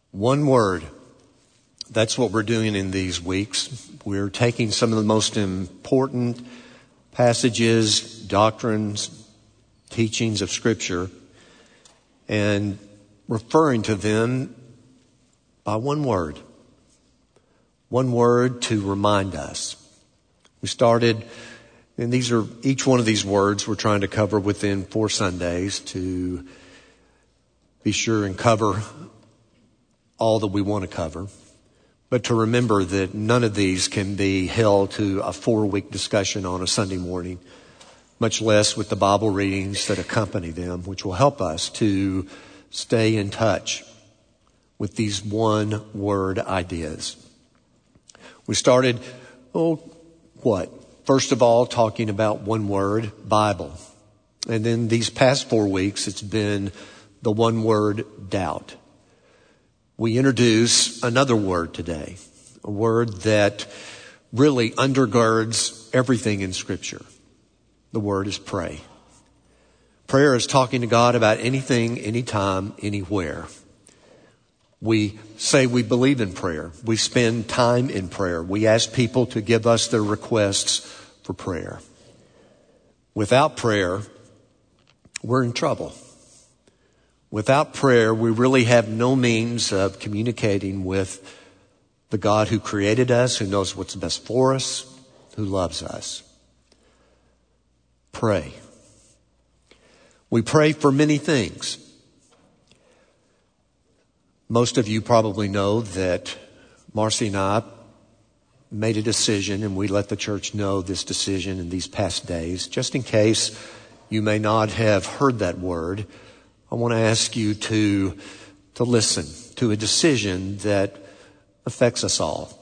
One word. That's what we're doing in these weeks. We're taking some of the most important passages, doctrines, teachings of Scripture, and referring to them by one word. One word to remind us. We started, and each one of these words we're trying to cover within 4 Sundays to be sure and cover all that we want to cover. But to remember that none of these can be held to a 4-week discussion on a Sunday morning, much less with the Bible readings that accompany them, which will help us to stay in touch with these one-word ideas. We started, First of all, talking about one word, Bible. And then these past 4 weeks, it's been the one word, doubt. We introduce another word today, a word that really undergirds everything in Scripture. The word is pray. Prayer is talking to God about anything, anytime, anywhere. We say we believe in prayer. We spend time in prayer. We ask people to give us their requests for prayer. Without prayer, we're in trouble. Without prayer, we really have no means of communicating with the God who created us, who knows what's best for us, who loves us. Pray. We pray for many things. Most of you probably know that Marcy and I made a decision, and we let the church know this decision in these past days. Just in case you may not have heard that word, I want to ask you to listen to a decision that affects us all.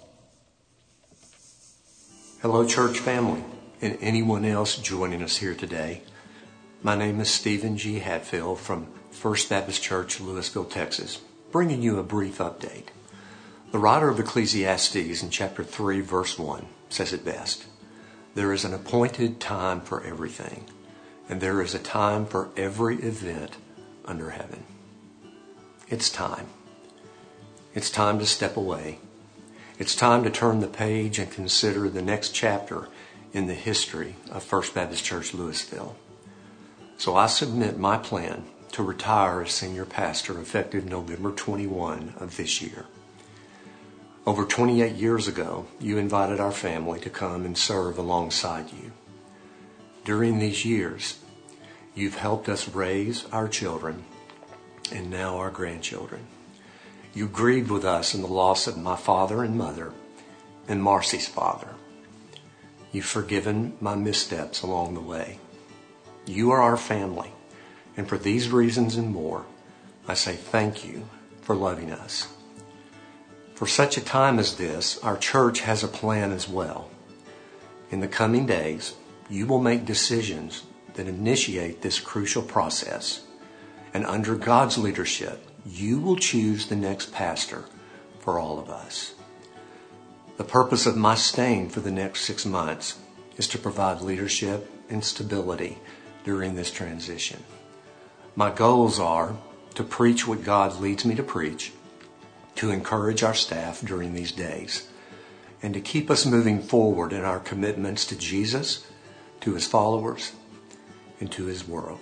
Hello, church family, and anyone else joining us here today. My name is Stephen G. Hatfield from First Baptist Church, Lewisville, Texas, bringing you a brief update. The writer of Ecclesiastes in chapter 3, verse 1 says it best. There is an appointed time for everything, and there is a time for every event under heaven. It's time. It's time to step away. It's time to turn the page and consider the next chapter in the history of First Baptist Church, Lewisville. So I submit my plan to retire as senior pastor effective November 21 of this year. Over 28 years ago, you invited our family to come and serve alongside you. During these years, you've helped us raise our children and now our grandchildren. You grieved with us in the loss of my father and mother and Marcy's father. You've forgiven my missteps along the way. You are our family, and for these reasons and more, I say thank you for loving us. For such a time as this, our church has a plan as well. In the coming days, you will make decisions that initiate this crucial process. And under God's leadership, you will choose the next pastor for all of us. The purpose of my staying for the next 6 months is to provide leadership and stability during this transition. My goals are to preach what God leads me to preach, to encourage our staff during these days, and to keep us moving forward in our commitments to Jesus, to His followers, and to His world.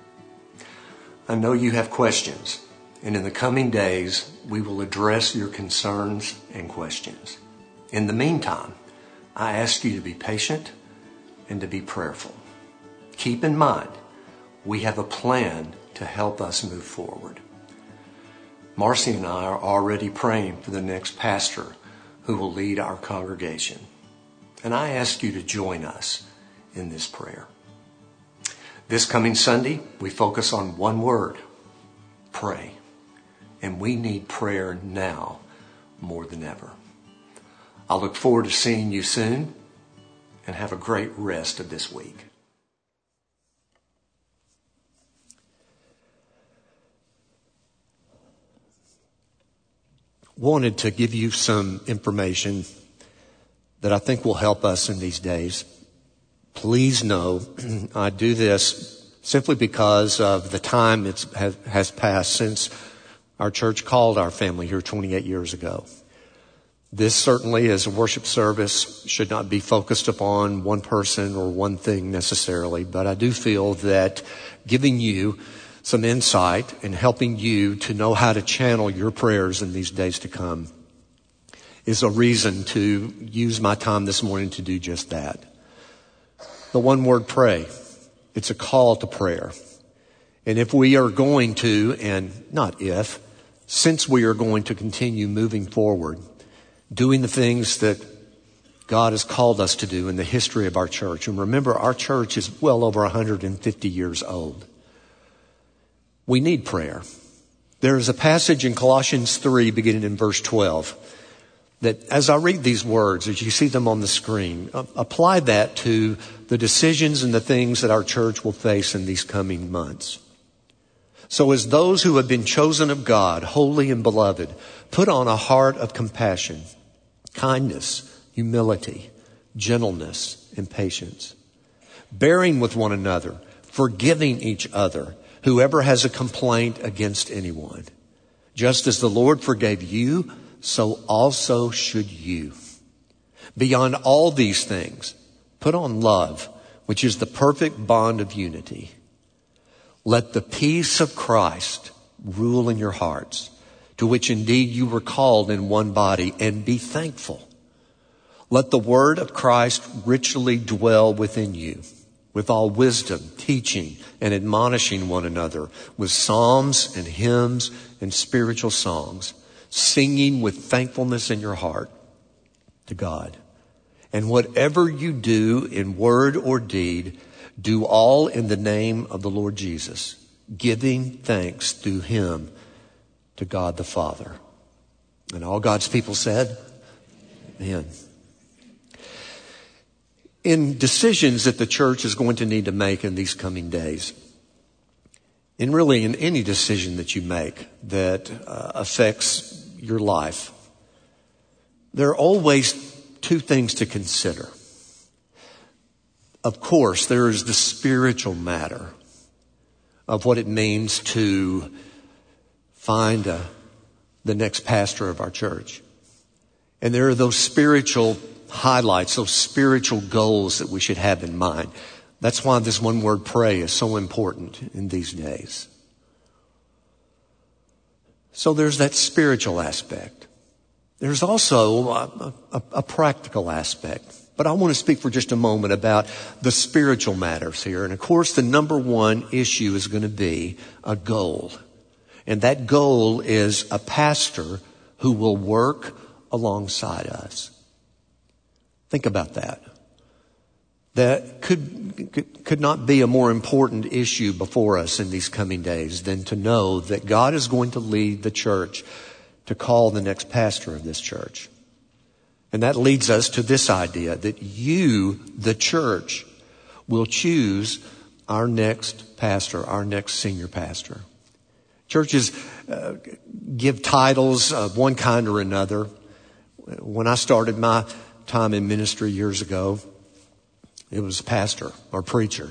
I know you have questions, and in the coming days, we will address your concerns and questions. In the meantime, I ask you to be patient and to be prayerful. Keep in mind, we have a plan to help us move forward. Marcy and I are already praying for the next pastor who will lead our congregation, and I ask you to join us in this prayer. This coming Sunday, we focus on one word, pray. And we need prayer now more than ever. I look forward to seeing you soon, and have a great rest of this week. Wanted to give you some information that I think will help us in these days. Please know I do this simply because of the time has passed since our church called our family here 28 years ago. This certainly, as a worship service, should not be focused upon one person or one thing necessarily, but I do feel that giving you some insight and helping you to know how to channel your prayers in these days to come is a reason to use my time this morning to do just that. The one word pray, it's a call to prayer. And if we are going to, and not if, since we are going to continue moving forward, doing the things that God has called us to do in the history of our church. And remember, our church is well over 150 years old. We need prayer. There is a passage in Colossians 3, beginning in verse 12, that as I read these words, as you see them on the screen, apply that to the decisions and the things that our church will face in these coming months. So as those who have been chosen of God, holy and beloved, put on a heart of compassion, kindness, humility, gentleness, and patience, bearing with one another, forgiving each other, whoever has a complaint against anyone. Just as the Lord forgave you, so also should you. Beyond all these things, put on love, which is the perfect bond of unity. Let the peace of Christ rule in your hearts, to which indeed you were called in one body, and be thankful. Let the word of Christ richly dwell within you, with all wisdom, teaching and admonishing one another with psalms and hymns and spiritual songs, singing with thankfulness in your heart to God. And whatever you do in word or deed, do all in the name of the Lord Jesus, giving thanks through him to God the Father. And all God's people said, amen. In decisions that the church is going to need to make in these coming days, and really in any decision that you make that affects your life, there are always two things to consider. Of course, there is the spiritual matter of what it means to find the next pastor of our church. And there are those spiritual highlights, those spiritual goals that we should have in mind. That's why this one word pray is so important in these days. So there's that spiritual aspect. There's also a practical aspect. But I want to speak for just a moment about the spiritual matters here. And of course, the number one issue is going to be a goal. And that goal is a pastor who will work alongside us. Think about that. That could not be a more important issue before us in these coming days than to know that God is going to lead the church to call the next pastor of this church. And that leads us to this idea that you, the church, will choose our next pastor, our next senior pastor. Churches give titles of one kind or another. When I started my time in ministry years ago, it was pastor or preacher.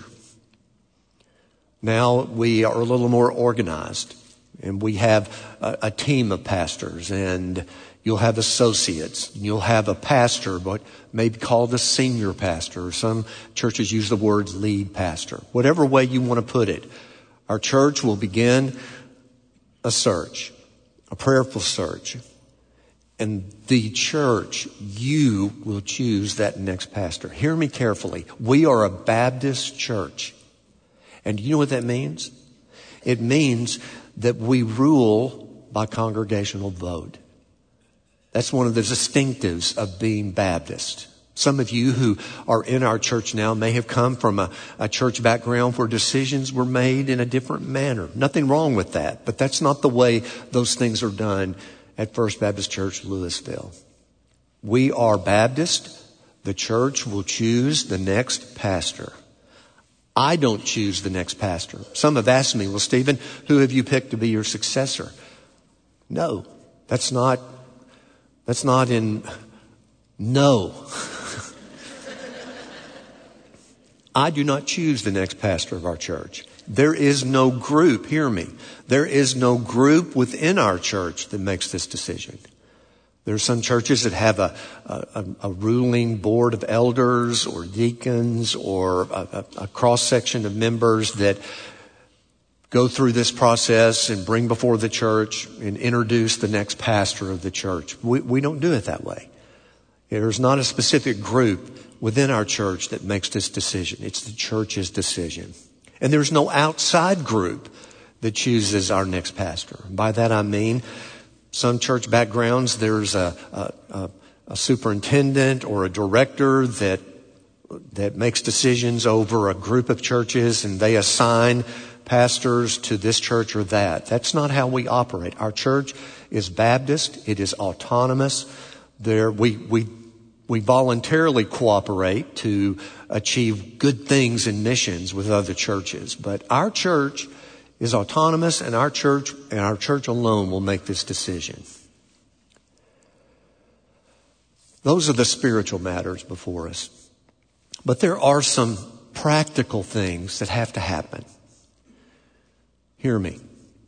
Now we are a little more organized, and we have a team of pastors, and you'll have associates. You'll have a pastor, but maybe called a senior pastor. Some churches use the word lead pastor. Whatever way you want to put it, our church will begin a search, a prayerful search. And the church, you will choose that next pastor. Hear me carefully. We are a Baptist church. And you know what that means? It means that we rule by congregational vote. That's one of the distinctives of being Baptist. Some of you who are in our church now may have come from a church background where decisions were made in a different manner. Nothing wrong with that, but that's not the way those things are done at First Baptist Church, Louisville. We are Baptist. The church will choose the next pastor. I don't choose the next pastor. Some have asked me, well, Stephen, who have you picked to be your successor? No, that's not no. I do not choose the next pastor of our church. There is no group, hear me, there is no group within our church that makes this decision. There are some churches that have a ruling board of elders or deacons or a cross-section of members that go through this process and bring before the church and introduce the next pastor of the church. We don't do it that way. There's not a specific group within our church that makes this decision. It's the church's decision. And there's no outside group that chooses our next pastor. By that I mean, some church backgrounds, there's a superintendent or a director that makes decisions over a group of churches, and they assign pastors to this church or that. That's not how we operate. Our church is Baptist. It is autonomous. We voluntarily cooperate to achieve good things in missions with other churches. But our church is autonomous, and our church alone will make this decision. Those are the spiritual matters before us. But there are some practical things that have to happen. Hear me.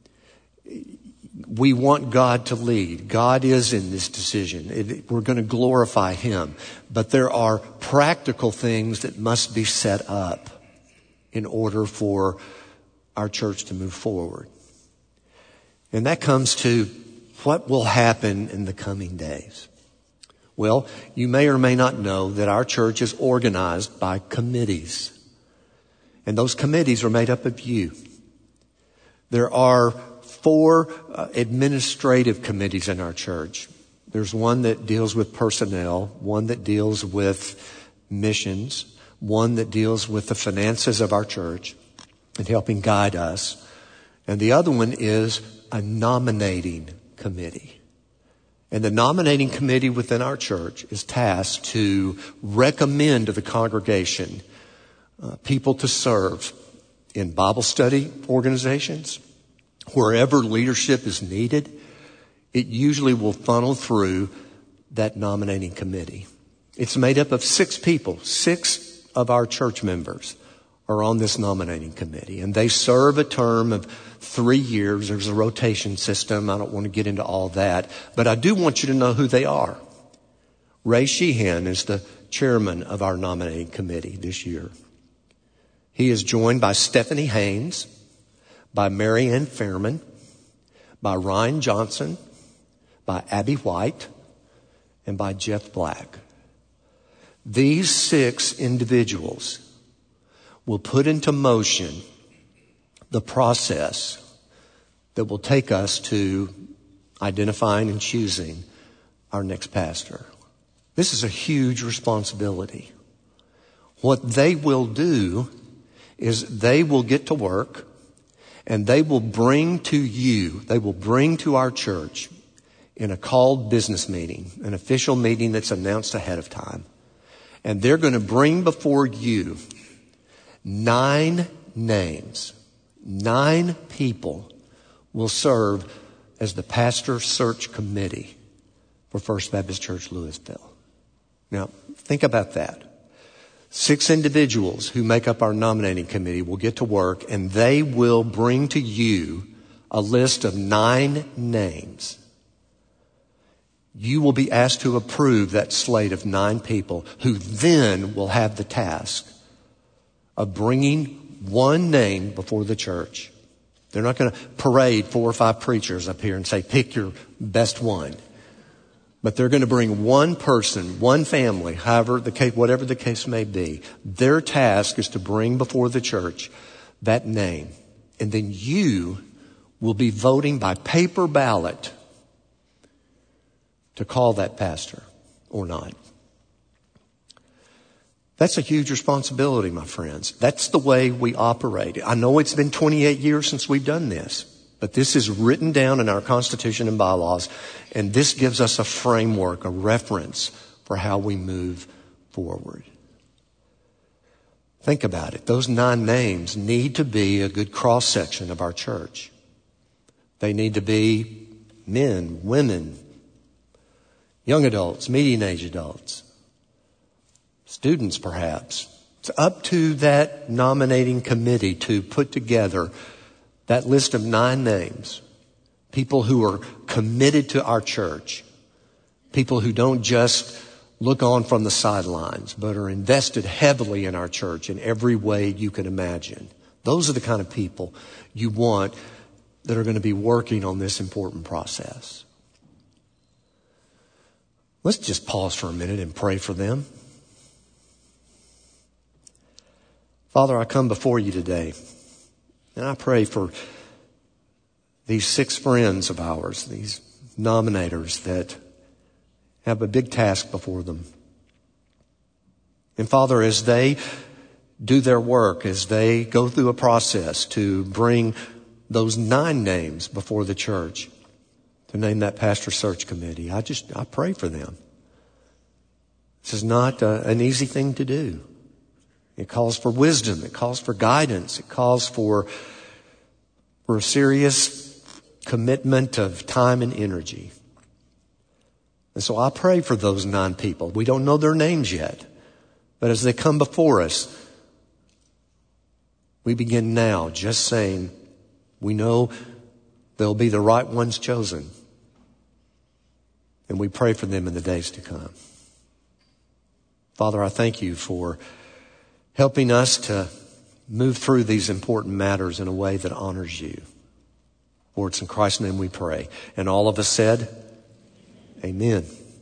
We want God to lead. God is in this decision. We're going to glorify Him. But there are practical things that must be set up in order for our church to move forward. And that comes to what will happen in the coming days. Well, you may or may not know that our church is organized by committees. And those committees are made up of you. There are 4 administrative committees in our church. There's one that deals with personnel, one that deals with missions, one that deals with the finances of our church and helping guide us. And the other one is a nominating committee. And the nominating committee within our church is tasked to recommend to the congregation people to serve in Bible study organizations. Wherever leadership is needed, it usually will funnel through that nominating committee. It's made up of 6 people. 6 of our church members are on this nominating committee, and they serve a term of 3 years. There's a rotation system. I don't want to get into all that, but I do want you to know who they are. Ray Sheehan is the chairman of our nominating committee this year. He is joined by Stephanie Haynes, by Mary Ann Fairman, by Ryan Johnson, by Abby White, and by Jeff Black. These 6 individuals will put into motion the process that will take us to identifying and choosing our next pastor. This is a huge responsibility. What they will do is they will get to work and they will bring to you, they will bring to our church in a called business meeting, an official meeting that's announced ahead of time. And they're going to bring before you 9 names. 9 people will serve as the pastor search committee for First Baptist Church Louisville. Now, think about that. 6 individuals who make up our nominating committee will get to work, and they will bring to you a list of 9 names. You will be asked to approve that slate of 9 people who then will have the task of bringing one name before the church. They're not going to parade 4 or 5 preachers up here and say, pick your best one. But they're going to bring one person, one family, however the case, whatever the case may be. Their task is to bring before the church that name. And then you will be voting by paper ballot to call that pastor or not. That's a huge responsibility, my friends. That's the way we operate. I know it's been 28 years since we've done this, but this is written down in our Constitution and bylaws, and this gives us a framework, a reference for how we move forward. Think about it. Those 9 names need to be a good cross-section of our church. They need to be men, women, young adults, median-age adults, students perhaps, It's up to that nominating committee to put together that list of 9 names. People who are committed to our church. People who don't just look on from the sidelines, but are invested heavily in our church in every way you can imagine. Those are the kind of people you want that are going to be working on this important process. Let's just pause for a minute and pray for them. Father, I come before you today, and I pray for these 6 friends of ours, these nominators that have a big task before them. And Father, as they do their work, as they go through a process to bring those 9 names before the church, to name that pastor search committee, I pray for them. This is not an easy thing to do. It calls for wisdom. It calls for guidance. It calls for a serious commitment of time and energy. And so I pray for those 9 people. We don't know their names yet. But as they come before us, we begin now just saying, we know they'll be the right ones chosen. And we pray for them in the days to come. Father, I thank you for helping us to move through these important matters in a way that honors you. For it's in Christ's name we pray. And all of us said, amen.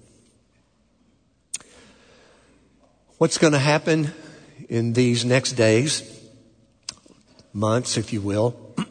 What's going to happen in these next days, months, if you will,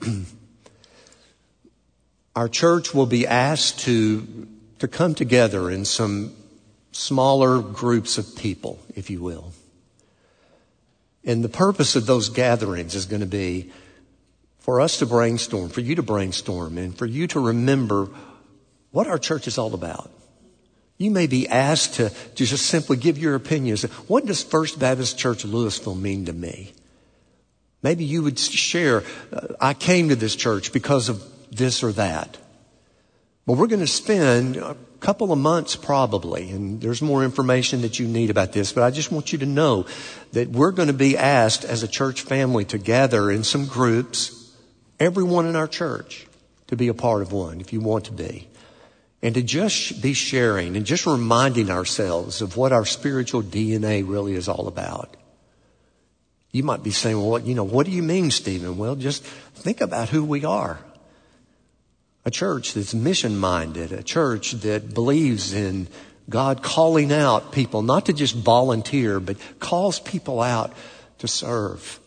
our church will be asked to come together in some smaller groups of people, if you will. And the purpose of those gatherings is going to be for us to brainstorm, for you to brainstorm, and for you to remember what our church is all about. You may be asked to just simply give your opinions. What does First Baptist Church Louisville mean to me? Maybe you would share, I came to this church because of this or that. But we're going to spend a couple of months probably, and there's more information that you need about this, but I just want you to know that we're going to be asked as a church family to gather in some groups, everyone in our church, to be a part of one if you want to be. And to just be sharing and just reminding ourselves of what our spiritual DNA really is all about. You might be saying, well, what do you mean, Stephen? Well, just think about who we are. A church that's mission-minded, a church that believes in God calling out people, not to just volunteer, but calls people out to serve.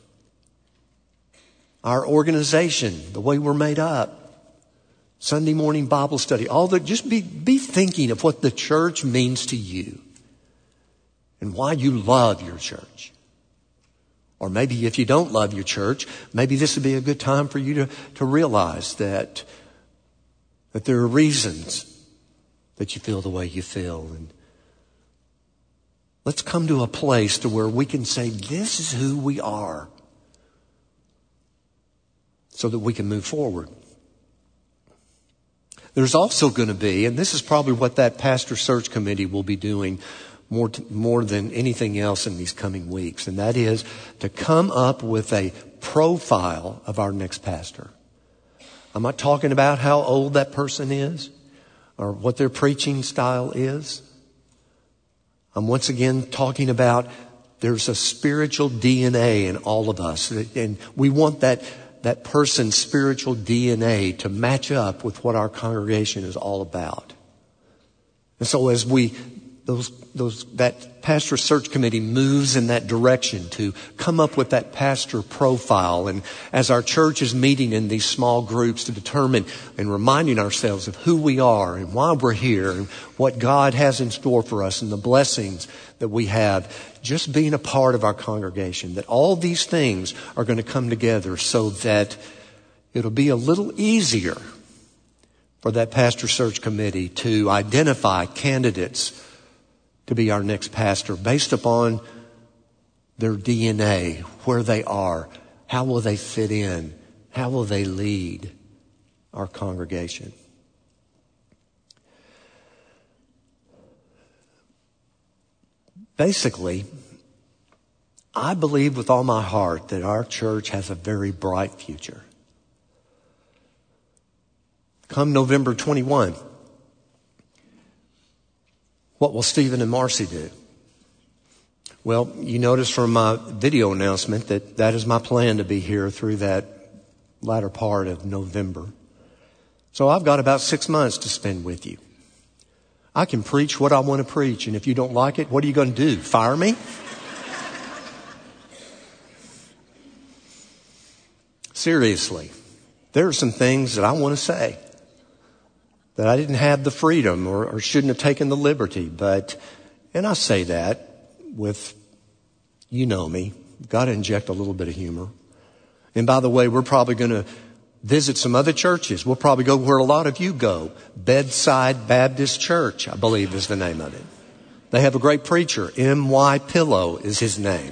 Our organization, the way we're made up, Sunday morning Bible study, all that, just be thinking of what the church means to you and why you love your church. Or maybe if you don't love your church, maybe this would be a good time for you to realize that there are reasons that you feel the way you feel. And let's come to a place to where we can say, this is who we are, so that we can move forward. There's also going to be, and this is probably what that pastor search committee will be doing more than anything else in these coming weeks, and that is to come up with a profile of our next pastor. I'm not talking about how old that person is or what their preaching style is. I'm once again talking about there's a spiritual DNA in all of us, and we want that person's spiritual DNA to match up with what our congregation is all about. And so as that pastor search committee moves in that direction to come up with that pastor profile, and as our church is meeting in these small groups to determine and reminding ourselves of who we are and why we're here and what God has in store for us and the blessings that we have, just being a part of our congregation, that all these things are going to come together so that it'll be a little easier for that pastor search committee to identify candidates to be our next pastor based upon their DNA, where they are, how will they fit in, how will they lead our congregation. Basically, I believe with all my heart that our church has a very bright future. Come November 21, what will Stephen and Marcy do? Well, you notice from my video announcement that is my plan to be here through that latter part of November. So I've got about 6 months to spend with you. I can preach what I want to preach, and if you don't like it, what are you going to do? Fire me? Seriously, there are some things that I want to say that I didn't have the freedom or shouldn't have taken the liberty. And I say that with, you know me, got to inject a little bit of humor. And by the way, we're probably going to visit some other churches. We'll probably go where a lot of you go. Bedside Baptist Church, I believe is the name of it. They have a great preacher. M.Y. Pillow is his name.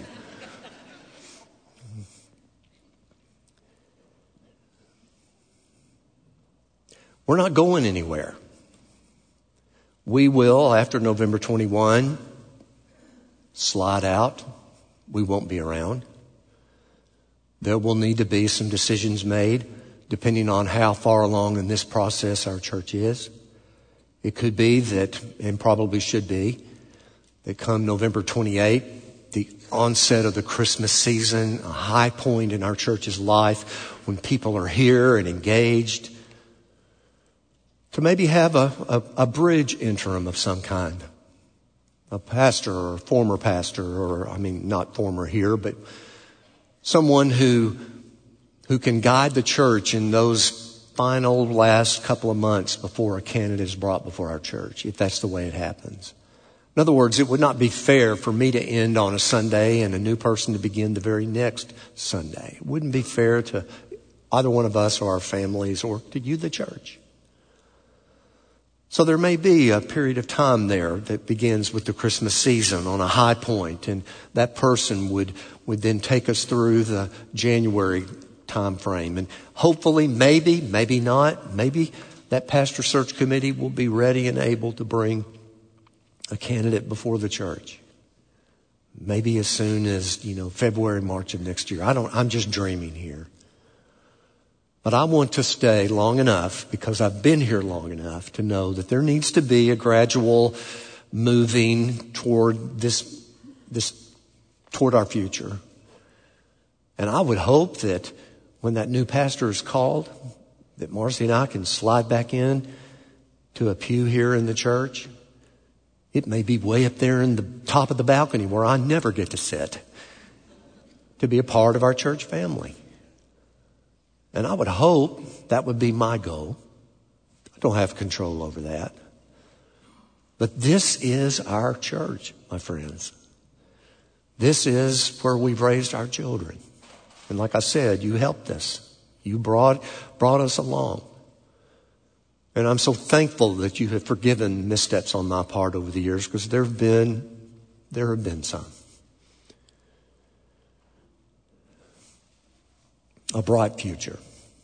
We're not going anywhere. We will, after November 21, slide out. We won't be around. There will need to be some decisions made depending on how far along in this process our church is. It could be that, and probably should be, that come November 28, the onset of the Christmas season, a high point in our church's life when people are here and engaged, to maybe have a bridge interim of some kind. A pastor or a former pastor, or not former here, but someone who can guide the church in those final last couple of months before a candidate is brought before our church, if that's the way it happens. In other words, it would not be fair for me to end on a Sunday and a new person to begin the very next Sunday. It wouldn't be fair to either one of us or our families or to you, the church. So there may be a period of time there that begins with the Christmas season on a high point, and that person would then take us through the January time frame. And hopefully, maybe not, maybe that pastor search committee will be ready and able to bring a candidate before the church. Maybe as soon as, February, March of next year. I'm just dreaming here. But I want to stay long enough, because I've been here long enough, to know that there needs to be a gradual moving toward this toward our future. And I would hope that when that new pastor is called, that Marcy and I can slide back in to a pew here in the church. It may be way up there in the top of the balcony where I never get to sit, to be a part of our church family. And I would hope that would be my goal. I don't have control over that. But this is our church, my friends. This is where we've raised our children. And like I said, you helped us. You brought us along. And I'm so thankful that you have forgiven missteps on my part over the years, because there have been some. A bright future.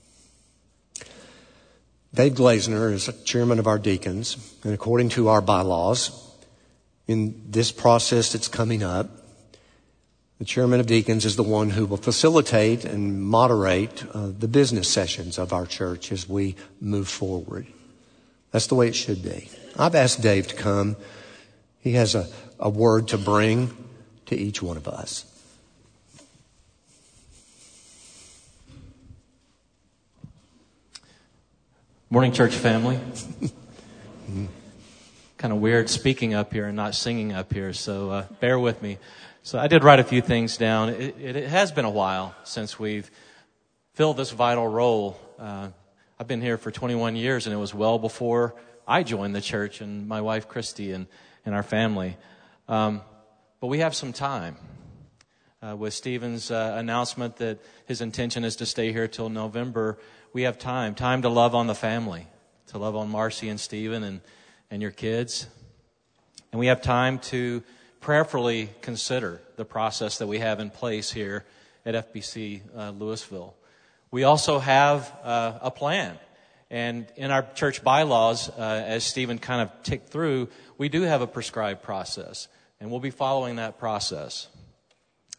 Dave Glazner is chairman of our deacons, and according to our bylaws, in this process that's coming up, the chairman of deacons is the one who will facilitate and moderate the business sessions of our church as we move forward. That's the way it should be. I've asked Dave to come. He has a word to bring to each one of us. Morning, church family. Kind of weird speaking up here and not singing up here, so bear with me. So I did write a few things down. It has been a while since we've filled this vital role. I've been here for 21 years, and it was well before I joined the church and my wife Christy and our family. But we have some time. With Stephen's announcement that his intention is to stay here till November, we have time to love on the family, to love on Marcy and Stephen and your kids. And we have time to prayerfully consider the process that we have in place here at FBC Louisville. We also have a plan. And in our church bylaws, as Stephen kind of ticked through, we do have a prescribed process. And we'll be following that process.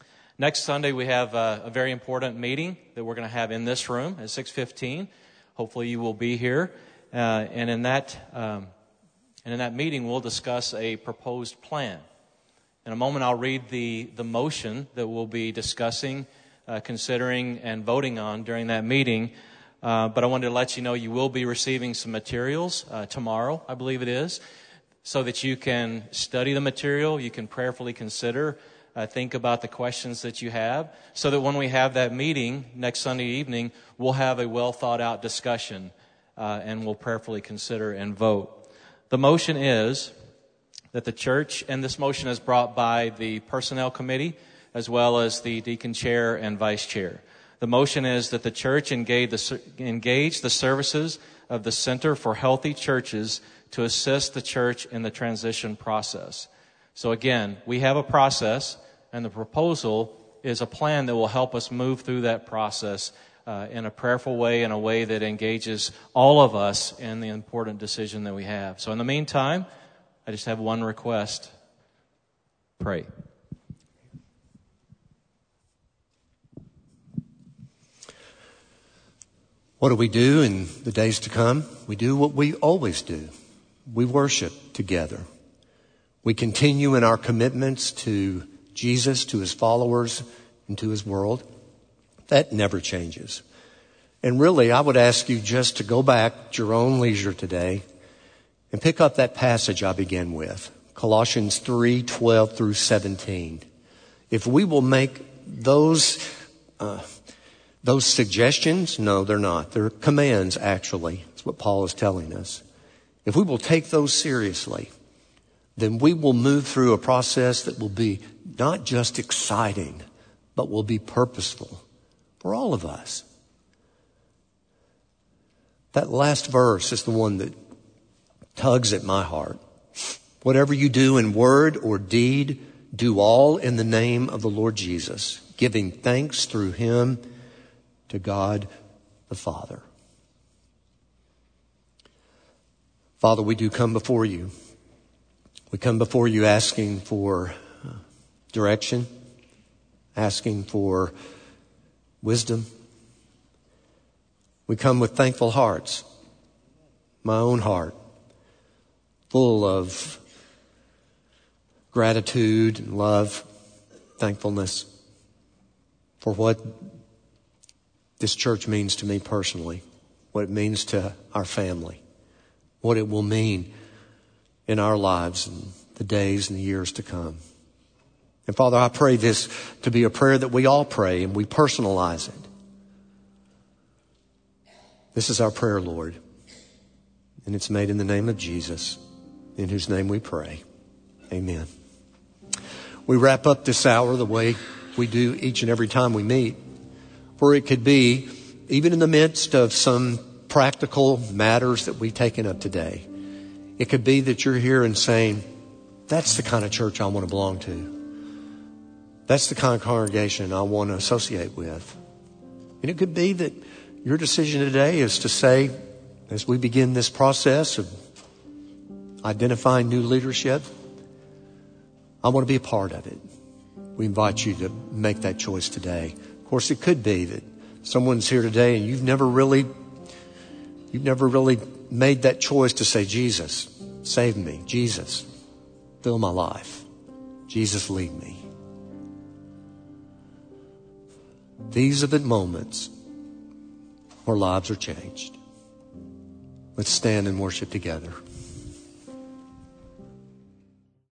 Next Sunday, we have a very important meeting that we're going to have in this room at 6:15. Hopefully you will be here. And in that meeting, we'll discuss a proposed plan. In a moment, I'll read the motion that we'll be discussing, considering, and voting on during that meeting. But I wanted to let you know you will be receiving some materials tomorrow, I believe it is, so that you can study the material, you can prayerfully consider, think about the questions that you have, so that when we have that meeting next Sunday evening, we'll have a well-thought-out discussion, and we'll prayerfully consider and vote. The motion is that the church, and this motion is brought by the Personnel Committee, as well as the Deacon Chair and Vice Chair. The motion is that the church engage the services of the Center for Healthy Churches to assist the church in the transition process. So again, we have a process, and the proposal is a plan that will help us move through that process in a prayerful way, in a way that engages all of us in the important decision that we have. So in the meantime, I just have one request. Pray. What do we do in the days to come? We do what we always do. We worship together. We continue in our commitments to Jesus, to his followers, and to his world. That never changes. And really, I would ask you just to go back at your own leisure today and pick up that passage I began with, Colossians 3:12 through 17. If we will make those suggestions, no, they're not. They're commands, actually. That's what Paul is telling us. If we will take those seriously, then we will move through a process that will be not just exciting, but will be purposeful for all of us. That last verse is the one that tugs at my heart. Whatever you do in word or deed, do all in the name of the Lord Jesus, giving thanks through him to God the Father. Father, we do come before you. We come before you asking for direction, asking for wisdom. We come with thankful hearts, my own heart, full of gratitude and love, thankfulness for what this church means to me personally, what it means to our family, what it will mean in our lives in the days and the years to come. And Father, I pray this to be a prayer that we all pray and we personalize it. This is our prayer, Lord. And it's made in the name of Jesus, in whose name we pray. Amen. We wrap up this hour the way we do each and every time we meet. For it could be, even in the midst of some practical matters that we've taken up today, it could be that you're here and saying, that's the kind of church I want to belong to. That's the kind of congregation I want to associate with. And it could be that your decision today is to say, as we begin this process of identifying new leadership, I want to be a part of it. We invite you to make that choice today. Of course, it could be that someone's here today and you've never really made that choice to say, Jesus, save me. Jesus, fill my life. Jesus, lead me. These are the moments where lives are changed. Let's stand and worship together.